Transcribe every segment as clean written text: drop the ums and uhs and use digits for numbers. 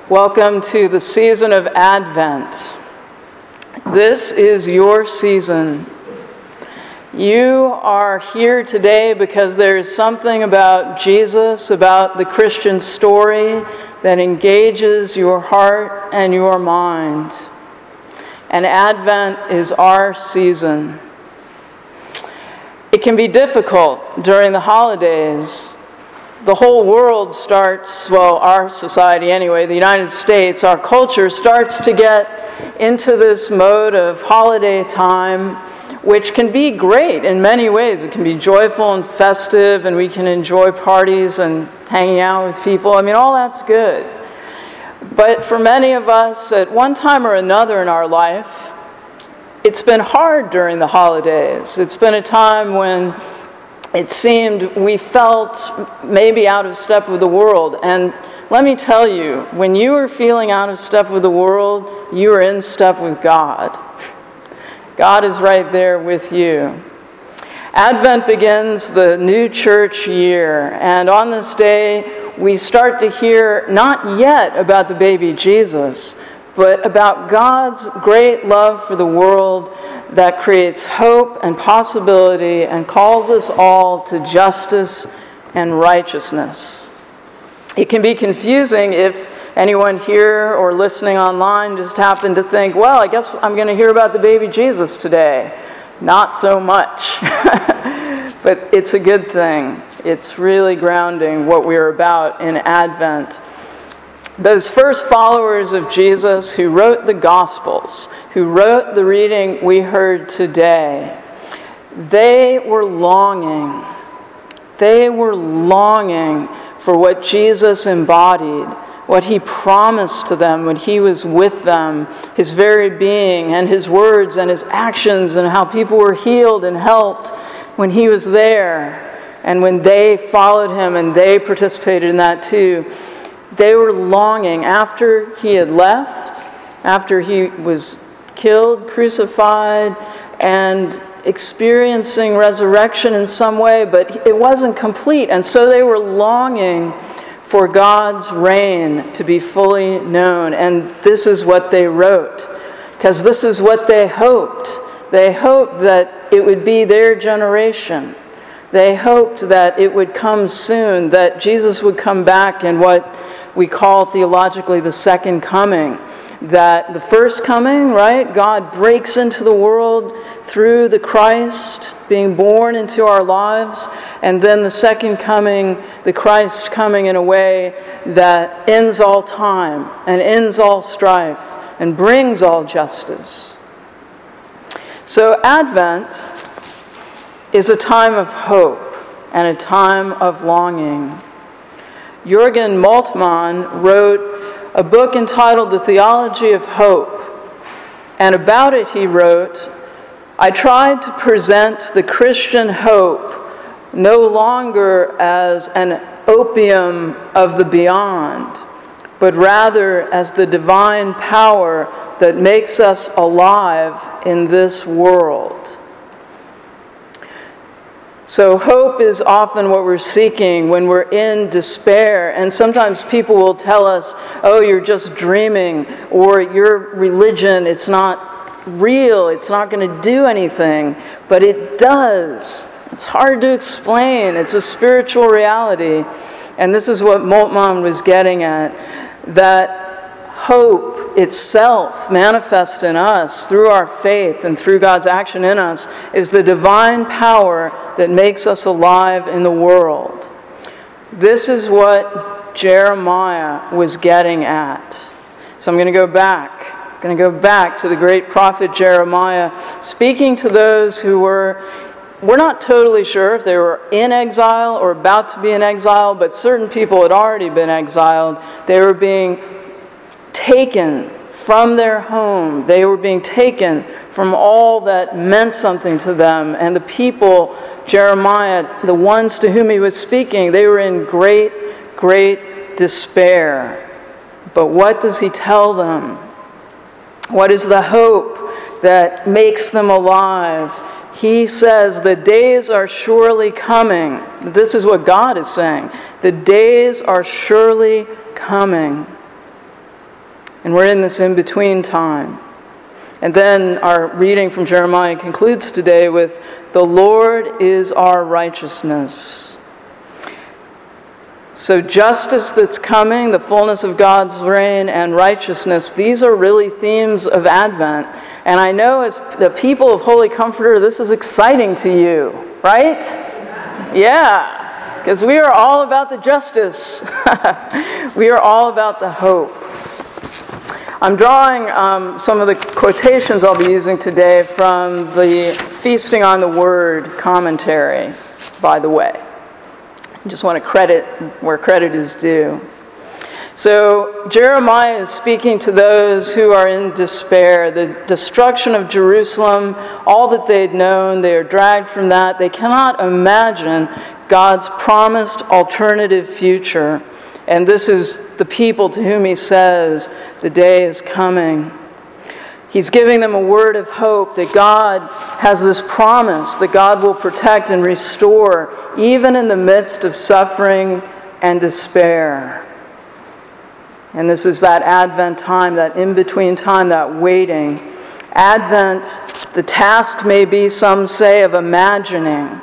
Welcome to the season of Advent. This is your season. You are here today because there is something about Jesus, about the Christian story, that engages your heart and your mind. And Advent is our season. It can be difficult during the holidays. The whole world starts, well, our society anyway, the United States, our culture starts to get into this mode of holiday time, which can be great in many ways. It can be joyful and festive, and we can enjoy parties and hanging out with people. I mean, all that's good. But for many of us, at one time or another in our life, it's been hard during the holidays. It's been a time when it seemed we felt maybe out of step with the world. And let me tell you, when you are feeling out of step with the world, you are in step with God. God is right there with you. Advent begins the new church year, and on this day, we start to hear not yet about the baby Jesus, but about God's great love for the world that creates hope and possibility and calls us all to justice and righteousness. It can be confusing if anyone here or listening online just happened to think, well, I guess I'm going to hear about the baby Jesus today. Not so much. But it's a good thing. It's really grounding what we're about in Advent. Those first followers of Jesus who wrote the Gospels, who wrote the reading we heard today, they were longing. They were longing for what Jesus embodied, what he promised to them when he was with them, his very being and his words and his actions, and how people were healed and helped when he was there and when they followed him and they participated in that too. They were longing after he had left, after he was killed, crucified, and experiencing resurrection in some way, but it wasn't complete. And so they were longing for God's reign to be fully known. And this is what they wrote, because this is what they hoped. They hoped that it would be their generation. They hoped that it would come soon, that Jesus would come back in what we call theologically the second coming. That the first coming, right, God breaks into the world through the Christ being born into our lives, and then the second coming, the Christ coming in a way that ends all time and ends all strife and brings all justice. So Advent is a time of hope and a time of longing. Jürgen Moltmann wrote a book entitled The Theology of Hope, and about it he wrote, I tried to present the Christian hope no longer as an opium of the beyond, but rather as the divine power that makes us alive in this world. So hope is often what we're seeking when we're in despair. And sometimes people will tell us, oh, you're just dreaming, or your religion, it's not real, it's not going to do anything. But it does. It's hard to explain. It's a spiritual reality. And this is what Moltmann was getting at, that hope itself manifest in us through our faith and through God's action in us is the divine power that makes us alive in the world. This is what Jeremiah was getting at. So I'm going to go back. To the great prophet Jeremiah, speaking to those who we're not totally sure if they were in exile or about to be in exile, but certain people had already been exiled. They were being taken from their home. They were being taken from all that meant something to them. And the people, Jeremiah, the ones to whom he was speaking, they were in great, great despair. But what does he tell them? What is the hope that makes them alive? He says, the days are surely coming. This is what God is saying. The days are surely coming And we're in this in-between time. And then our reading from Jeremiah concludes today with, "The Lord is our righteousness." So justice that's coming, the fullness of God's reign, and righteousness, these are really themes of Advent. And I know as the people of Holy Comforter, this is exciting to you, right? Yeah, because we are all about the justice. We are all about the hope. I'm drawing some of the quotations I'll be using today from the Feasting on the Word commentary, by the way. I just want to credit where credit is due. So Jeremiah is speaking to those who are in despair. The destruction of Jerusalem, all that they'd known, they are dragged from that. They cannot imagine God's promised alternative future. And this is the people to whom he says, the day is coming. He's giving them a word of hope that God has this promise that God will protect and restore even in the midst of suffering and despair. And this is that Advent time, that in-between time, that waiting. Advent, the task may be, some say, of imagining,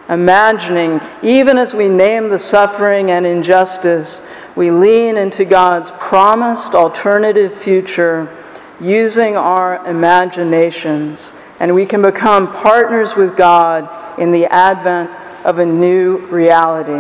even as we name the suffering and injustice, we lean into God's promised alternative future using our imaginations, and we can become partners with God in the advent of a new reality.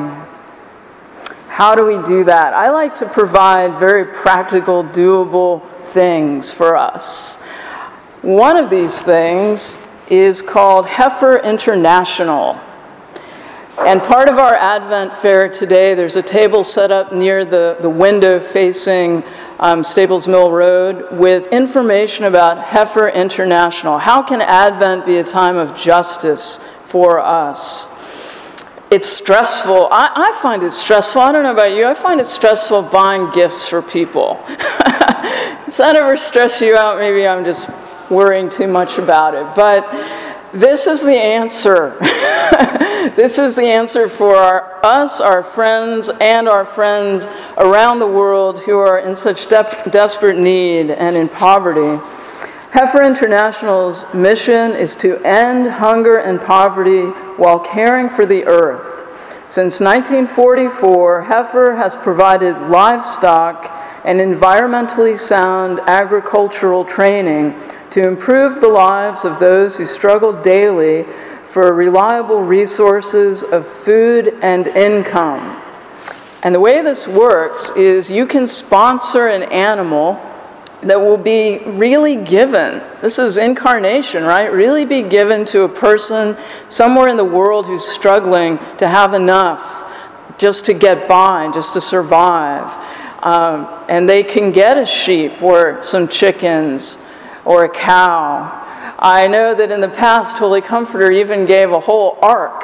How do we do that? I like to provide very practical, doable things for us. One of these things is called Heifer International. And part of our Advent fair today, there's a table set up near the window facing Staples Mill Road with information about Heifer International. How can Advent be a time of justice for us? It's stressful. I find it stressful. I don't know about you. I find it stressful buying gifts for people. Does that ever stress you out? Maybe I'm just worrying too much about it. But this is the answer. This is the answer for us, our friends, and our friends around the world who are in such desperate need and in poverty. Heifer International's mission is to end hunger and poverty while caring for the earth. Since 1944, Heifer has provided livestock and environmentally sound agricultural training to improve the lives of those who struggle daily for reliable resources of food and income. And the way this works is you can sponsor an animal that will be really given. This is incarnation, right? Really be given to a person somewhere in the world who's struggling to have enough just to get by, just to survive. And they can get a sheep or some chickens or a cow. I know that in the past, Holy Comforter even gave a whole ark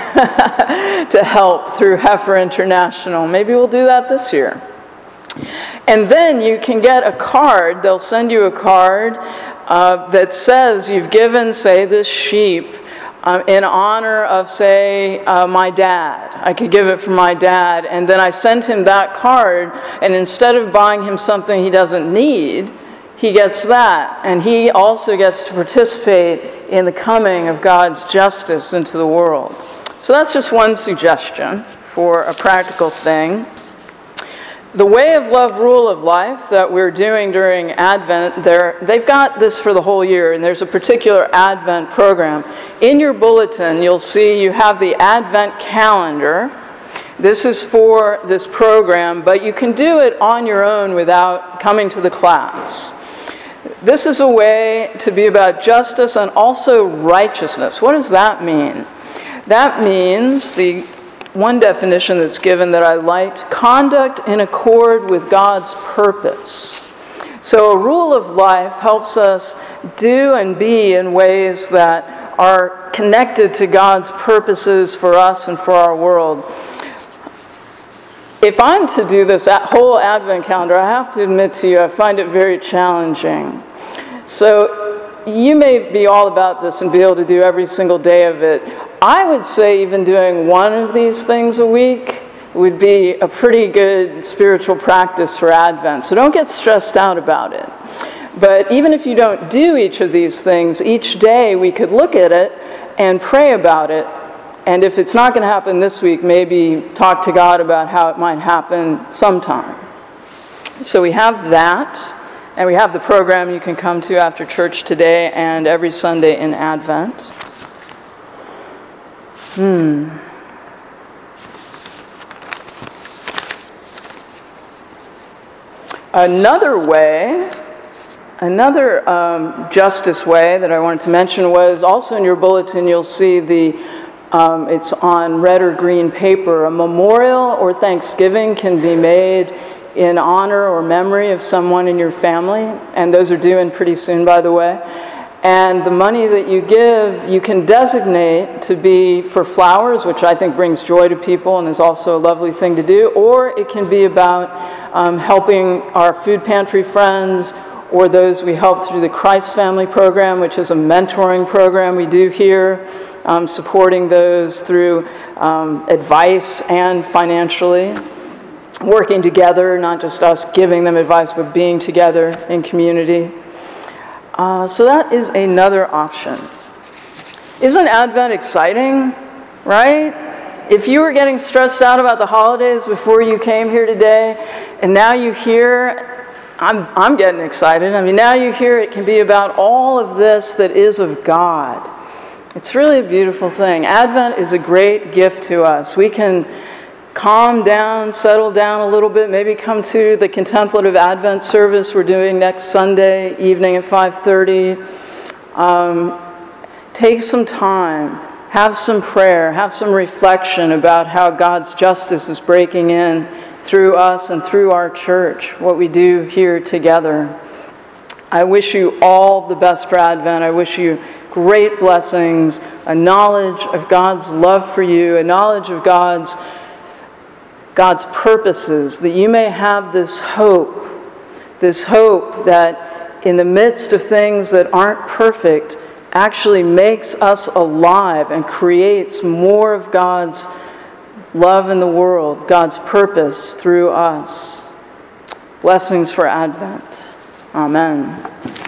to help through Heifer International. Maybe we'll do that this year. And then you can get a card. They'll send you a card that says you've given, say, this sheep in honor of, say, my dad. I could give it for my dad. And then I sent him that card, and instead of buying him something he doesn't need, he gets that, and he also gets to participate in the coming of God's justice into the world. So that's just one suggestion for a practical thing. The Way of Love Rule of Life that we're doing during Advent, they've got this for the whole year, and there's a particular Advent program. In your bulletin, you'll see you have the Advent calendar. This is for this program, but you can do it on your own without coming to the class. This is a way to be about justice and also righteousness. What does that mean? That means, the one definition that's given that I liked, conduct in accord with God's purpose. So a rule of life helps us do and be in ways that are connected to God's purposes for us and for our world. If I'm to do this whole Advent calendar, I have to admit to you, I find it very challenging. So you may be all about this and be able to do every single day of it. I would say even doing one of these things a week would be a pretty good spiritual practice for Advent. So don't get stressed out about it. But even if you don't do each of these things, each day we could look at it and pray about it. And if it's not going to happen this week, maybe talk to God about how it might happen sometime. So we have that, and we have the program you can come to after church today and every Sunday in Advent. Another justice way that I wanted to mention was also in your bulletin. You'll see it's on red or green paper. A memorial or thanksgiving can be made in honor or memory of someone in your family, and those are due in pretty soon, by the way. And the money that you give, you can designate to be for flowers, which I think brings joy to people and is also a lovely thing to do, or it can be about helping our food pantry friends or those we help through the Christ Family Program, which is a mentoring program we do here, supporting those through advice and financially, working together, not just us giving them advice, but being together in community. So that is another option. Isn't Advent exciting, right? If you were getting stressed out about the holidays before you came here today, and now you hear, I'm getting excited. I mean, now you hear it can be about all of this that is of God. It's really a beautiful thing. Advent is a great gift to us. We can calm down, settle down a little bit, maybe come to the contemplative Advent service we're doing next Sunday evening at 5:30. Take some time, have some prayer, have some reflection about how God's justice is breaking in through us and through our church, what we do here together. I wish you all the best for Advent. I wish you great blessings, a knowledge of God's love for you, a knowledge of God's purposes, that you may have this hope that in the midst of things that aren't perfect, actually makes us alive and creates more of God's love in the world, God's purpose through us. Blessings for Advent. Amen.